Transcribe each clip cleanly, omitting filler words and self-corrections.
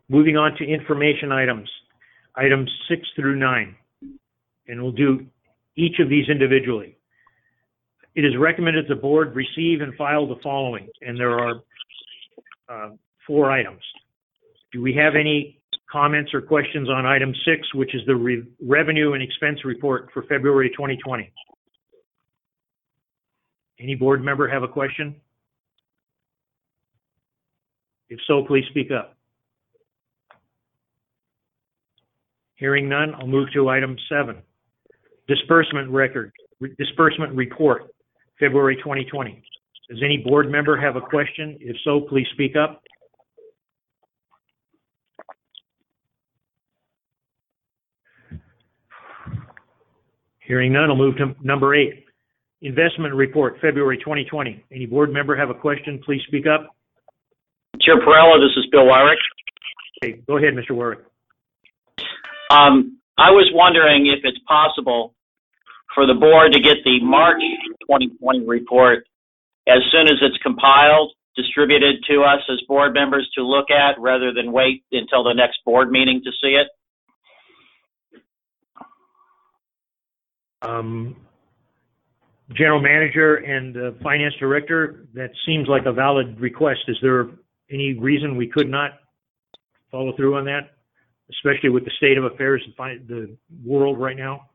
Moving on to information items, items 6 through 9, and we'll do each of these individually. It is recommended the board receive and file the following, and there are 4 items. Do we have any comments or questions on item 6, which is the revenue and expense report for February 2020? Any board member have a question? If so, please speak up. Hearing none, I'll move to item 7. Disbursement report, February 2020. Does any board member have a question? If so, please speak up. Hearing none, I'll move to number 8. Investment report, February 2020. Any board member have a question? Please speak up. Chair Perrella, this is Bill Wyrick. Okay, go ahead, Mr. Wyrick. I was wondering if it's possible for the board to get the March 2020 report as soon as it's compiled, distributed to us as board members to look at, rather than wait until the next board meeting to see it. General Manager and Finance Director, that seems like a valid request. Is there any reason we could not follow through on that, especially with the state of affairs in the world right now?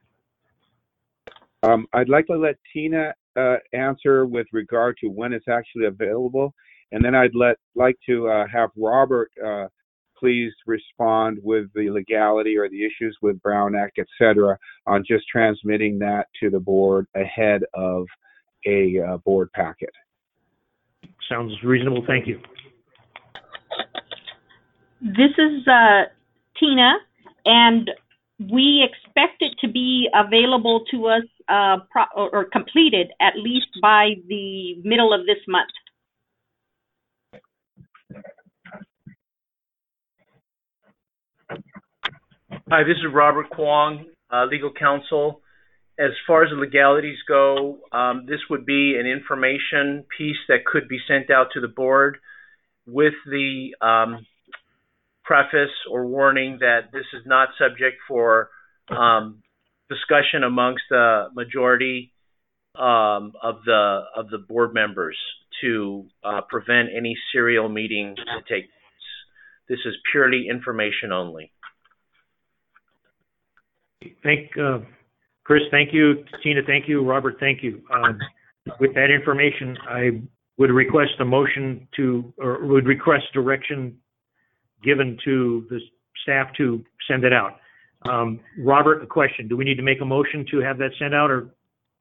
I'd like to let Tina answer with regard to when it's actually available, and then I'd like to have Robert please respond with the legality or the issues with Brown Act, et cetera, on just transmitting that to the board ahead of a board packet. Sounds reasonable. Thank you. This is Tina, and we expect it to be available to us or completed at least by the middle of this month. Hi, this is Robert Kwong, legal counsel. As far as the legalities go, this would be an information piece that could be sent out to the board with the preface or warning that this is not subject for discussion amongst the majority of the board members to prevent any serial meeting to take place. This is purely information only. Chris, thank you. Tina, thank you. Robert, thank you. With that information, I would request a motion or would request direction given to the staff to send it out. Robert, a question. Do we need to make a motion to have that sent out, or?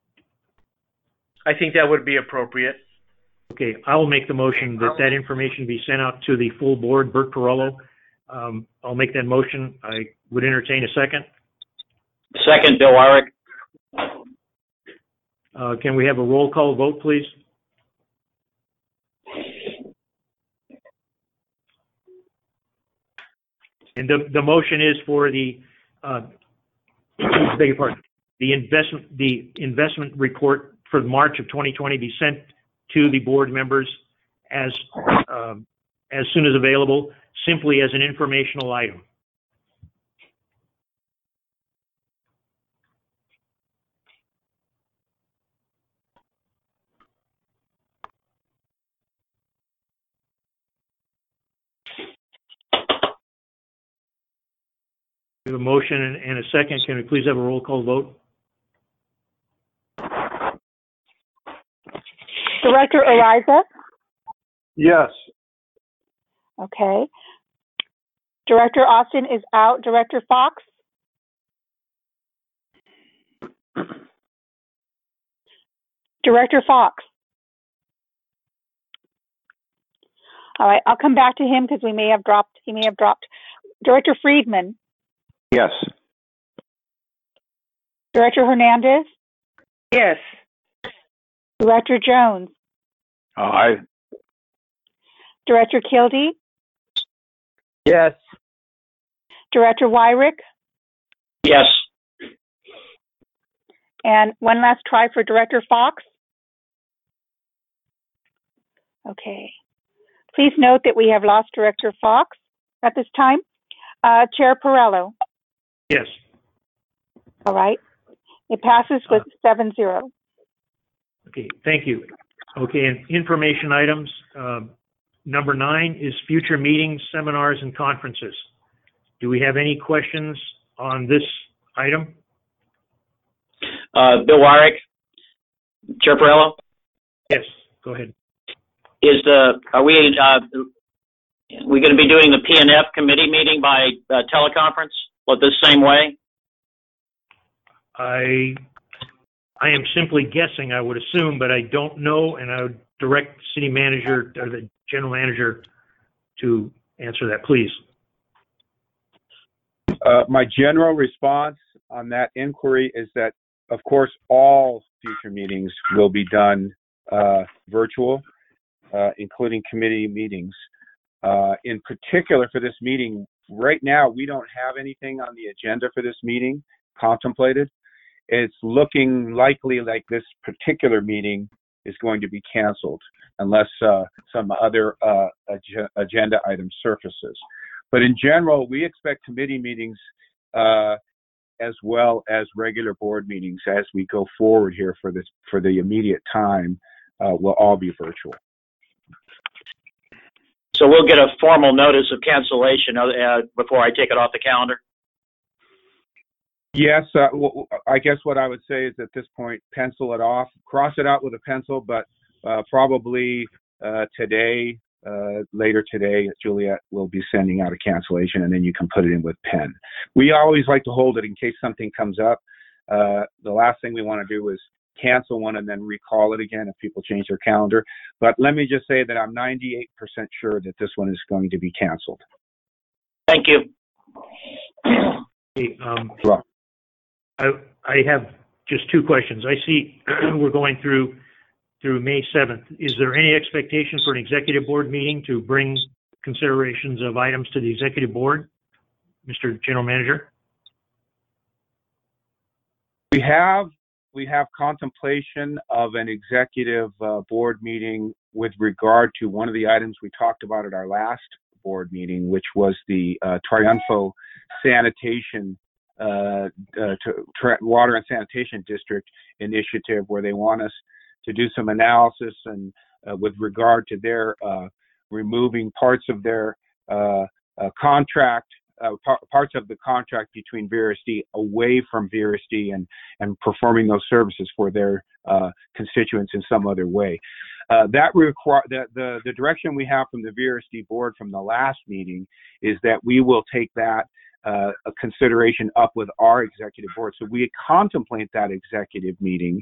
I think that would be appropriate. Okay, I will make the motion that information be sent out to the full board. Bert Perrello. I'll make that motion. I would entertain a second. Second, Bill Wyrick. Can we have a roll call vote, please? And the motion is for the beg your pardon, the investment report for March of 2020 be sent to the board members as soon as available, simply as an informational item. We have a motion and a second. Can we please have a roll call vote? Director Ariza? Yes. Okay. Director Austin is out. Director Fox? Director Fox? All right, I'll come back to him because he may have dropped. Director Friedman? Yes. Director Hernandez? Yes. Director Jones? Aye. Director Kildee? Yes. Director Wyrick? Yes. And one last try for Director Fox. Okay. Please note that we have lost Director Fox. at this time? Chair Perrello. Yes. All right. It passes with 7-0. Okay, thank you. Okay, and information items. Number 9 is future meetings, seminars, and conferences. Do we have any questions on this item? Bill Wyrick, Chair Perrello, Yes, go ahead. are we going to be doing the P&F committee meeting by teleconference? Well, the same way? I am simply guessing, I would assume, but I don't know, and I would direct the city manager or the general manager to answer that, please. My general response on that inquiry is that, of course, all future meetings will be done virtual, including committee meetings. In particular for this meeting, right now, we don't have anything on the agenda for this meeting contemplated. It's looking likely like this particular meeting is going to be canceled unless some other agenda item surfaces. But in general, we expect committee meetings as well as regular board meetings as we go forward here for the immediate time will all be virtual. So we'll get a formal notice of cancellation before I take it off the calendar? Yes, I guess what I would say is at this point, pencil it off, cross it out with a pencil, but probably today, later today, Juliet will be sending out a cancellation, and then you can put it in with pen. We always like to hold it in case something comes up. The last thing we want to do is cancel one and then recall it again if people change their calendar. But let me just say that I'm 98% sure that this one is going to be canceled. Thank you. Okay, Well, I have just 2 questions. I see we're going through May 7th. Is there any expectation for an executive board meeting to bring considerations of items to the executive board, Mr. General Manager? We have contemplation of an executive board meeting with regard to one of the items we talked about at our last board meeting, which was the Triunfo sanitation water and sanitation district initiative, where they want us to do some analysis and with regard to their removing parts of their contract, parts of the contract between VRSD away from VRSD and performing those services for their constituents in some other way. The direction we have from the VRSD board from the last meeting is that we will take that a consideration up with our executive board. So we contemplate that executive meeting.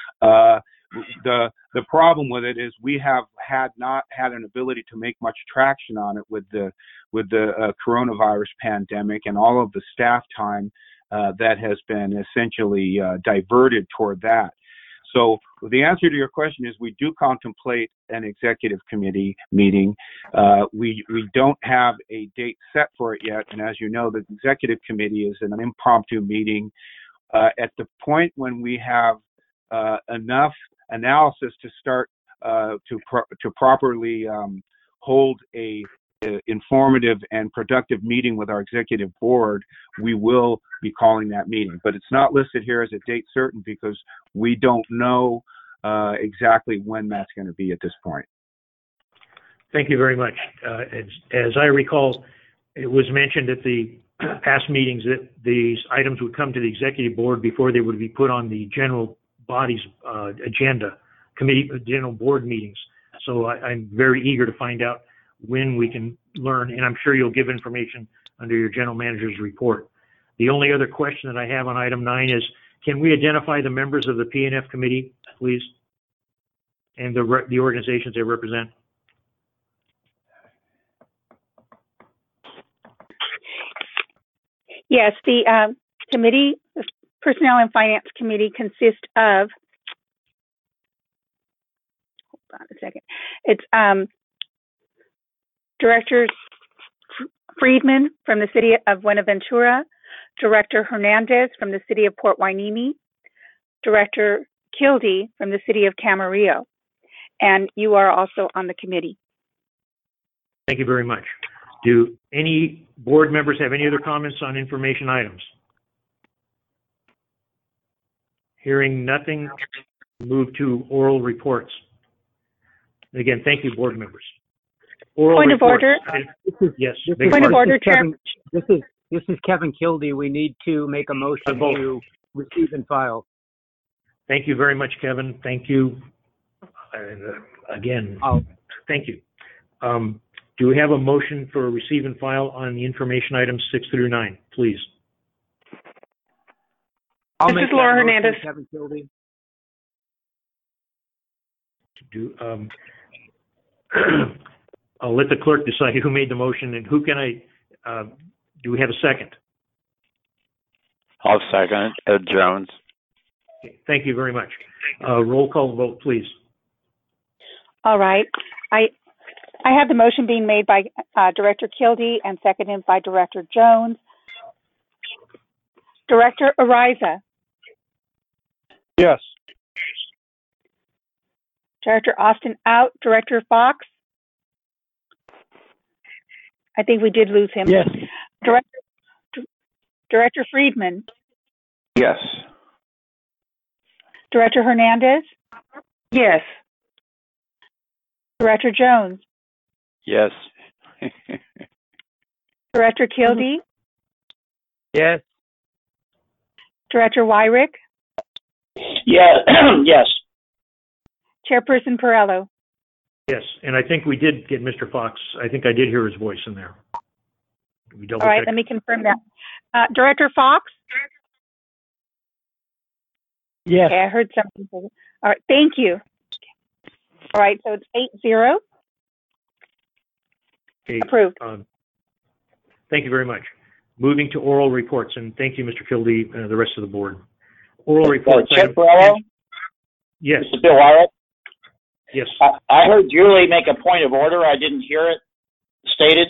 The problem with it is we have not had an ability to make much traction on it with the coronavirus pandemic and all of the staff time that has been essentially diverted toward that. So the answer to your question is we do contemplate an executive committee meeting. We don't have a date set for it yet, and as you know, the executive committee is an impromptu meeting. At the point when we have enough analysis to start to properly hold a informative and productive meeting with our executive board, we will be calling that meeting. But it's not listed here as a date certain because we don't know exactly when that's going to be at this point. Thank you very much. As I recall, it was mentioned at the past meetings that these items would come to the executive board before they would be put on the general body's agenda, general board meetings. So I'm very eager to find out when we can learn, and I'm sure you'll give information under your general manager's report. The only other question that I have on item 9 is, can we identify the members of the P&F committee, please, and the organizations they represent? Yes, the committee, the Personnel and Finance Committee, consists of, hold on a second, it's Director Friedman from the City of Buenaventura, Director Hernandez from the City of Port Hueneme, Director Kildee from the City of Camarillo, and you are also on the committee. Thank you very much. Do any board members have any other comments on information items? Hearing nothing, move to oral reports. Again, thank you, board members. Oral Point of reports. order. Yes. This beg is- Point your of pardon. order, Chair. This is Kevin Kildy. We need to make a motion vote. to receive and file. Thank you very much, Kevin. Thank you. And, again, thank you. Do we have a motion for receive and file on the information items 6 through 9, please? I'll This make is that Laura motion, Hernandez. Kevin Kildy. I'll let the clerk decide who made the motion and who can do we have a second? I'll second it. Ed Jones. Okay, thank you very much. Roll call vote, please. All right. I have the motion being made by Director Kildy and seconded by Director Jones. Director Ariza, Yes. Director Austin out, Director Fox. I think we did lose him. Yes. Director Friedman, Yes. Director Hernandez, Yes. Director Jones, Yes. Director Kildy, Yes. Director Wyrick, Yeah, yes. Chairperson Perello. Yes, and I think we did get Mr. Fox. I think I did hear his voice in there. We double All right, check. let me confirm that. Director Fox? Yes. Okay, I heard something. All right, thank you. All right, so it's 8-0. Okay, Approved. Thank you very much. Moving to oral reports, and thank you, Mr. Kildy, and the rest of the board. Oral reports. Chair Perello, Yes, Mr. Bill Wyrick. yes. I heard Julie make a point of order. I didn't hear it stated.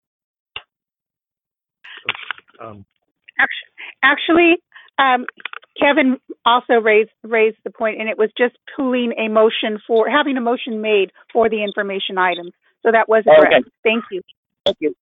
Actually, Kevin also raised the point, and it was just pooling a motion having a motion made for the information items. So that was addressed. Okay. Thank you. Thank you.